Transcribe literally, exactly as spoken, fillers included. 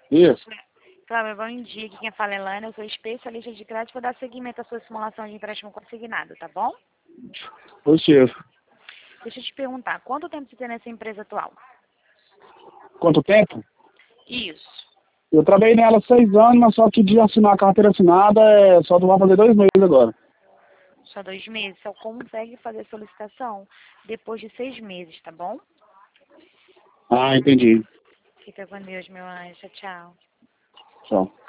Isso. Cláudio, bom dia. Aqui quem fala é Lana, eu sou especialista de crédito. Vou dar seguimento à sua simulação de empréstimo consignado, tá bom? Positivo. Deixa eu te perguntar, quanto tempo você tem nessa empresa atual? Quanto tempo? Isso. Eu trabalhei nela seis anos, mas só que de assinar a carteira assinada, é, só vai fazer dois meses agora. Só dois meses. Só consegue fazer solicitação depois de seis meses, tá bom? Ah, entendi. Fica com Deus, meu anjo. Tchau. Tchau.